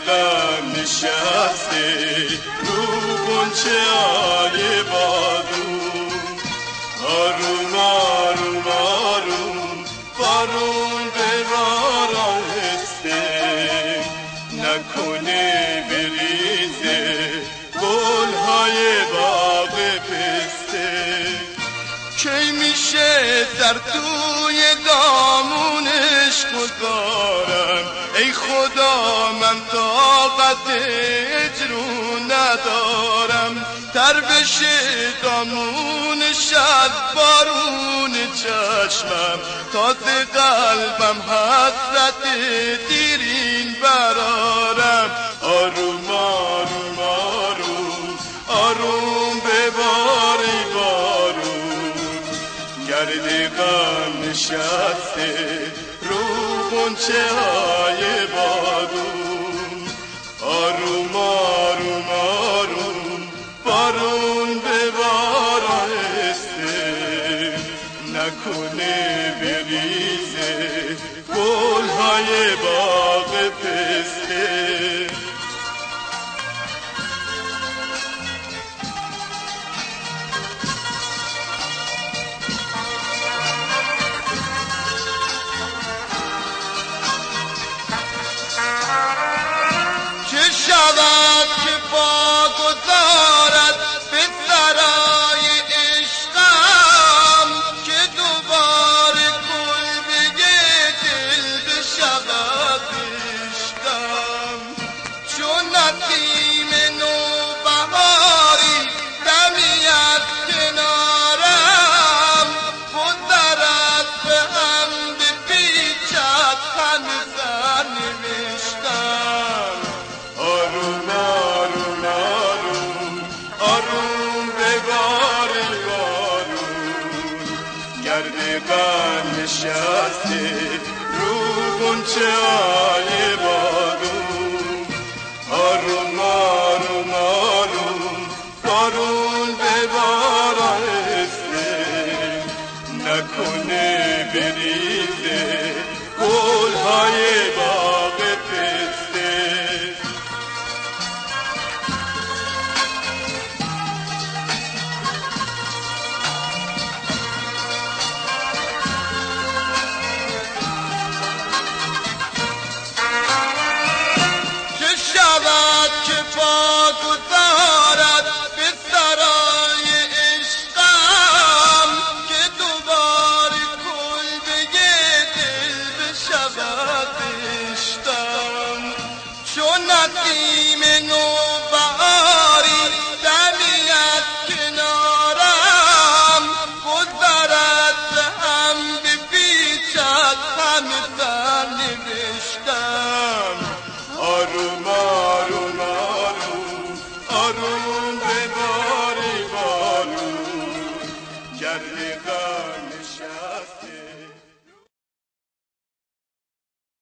غم نشسته رو غنچه های بادون. آروم آروم آروم بارون به بار آهسته، نکنه بریزه گلهای باغ پسته. کی میشه در توی دامونش گذارم، ای خدا من طاقت اجرو ندارم. تر بشه دامونش از بارون چشمم، تازه قلبم حسرت دیرین برارم. آروم آروم آروم آروم بباری بارون، گرد غم نشسته رو غنچه های بادون. آروم آروم آروم بارون ببار آهسته، نکنه بریزه گلهای باغ پسته. شود که پا گذارد به سرای عشقم، که دوباره کلبه دل بشود عشقم. چون نسیم نوبهاری دمی از کنارم، گذرد به هم بپیچد تن زن نوشتم. آروم آروم آروم آروم بباری بارون، گرد غم نشسته رو غنچه های بادون. آروم آروم آروم بارون ببار آهسته، نکنه بریزه